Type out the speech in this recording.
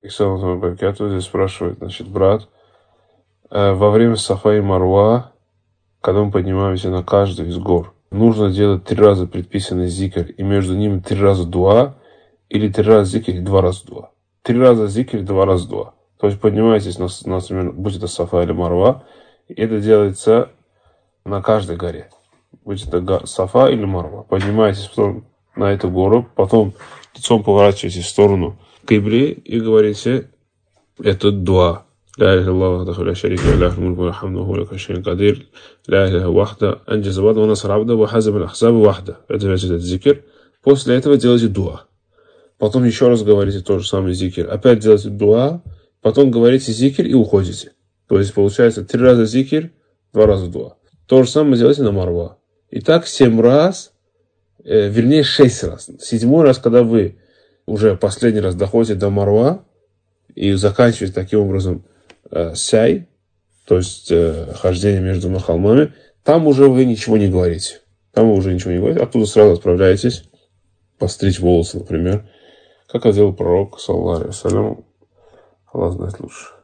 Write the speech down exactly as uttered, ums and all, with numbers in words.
Александр Баркатов здесь спрашивает, значит, брат, э, во время Сафа и Марва, когда мы поднимаемся на каждую из гор, нужно делать три раза предписанный зикр, и между ними три раза дуа, или три раза зикр и два раза дуа. Три раза зикр и два раза дуа. То есть поднимаетесь, на, например, будь это Сафа или Марва, и это делается на каждой горе. Будь это Сафа или Марва. Поднимаетесь на эту гору, потом лицом поворачиваетесь в сторону кибли и говорите это дуа. لا إله إلا الله وحده لا شريك له له الملك والحمد وهو على كل شيء قدير لا إله وحده أنجز وعده ونصر عبده وحزم الأحزاب وحده. Это значит зикр. После этого делайте дуа. Потом еще раз говорите тот же самый зикр. Опять делайте дуа. Потом говорите зикр и уходите. То есть получается три раза зикр, два раза дуа. То же самое делайте на Марва. И так семь раз, э, вернее шесть раз. Седьмой раз, когда вы уже последний раз доходите до Марва и заканчиваете таким образом э, сяй, то есть э, хождение между двумя холмами, там уже вы ничего не говорите. Там вы уже ничего не говорите. Оттуда сразу отправляетесь постричь волосы, например. Как это делал пророк, саллаллаху алейхи ва саллям. Аллах знает лучше.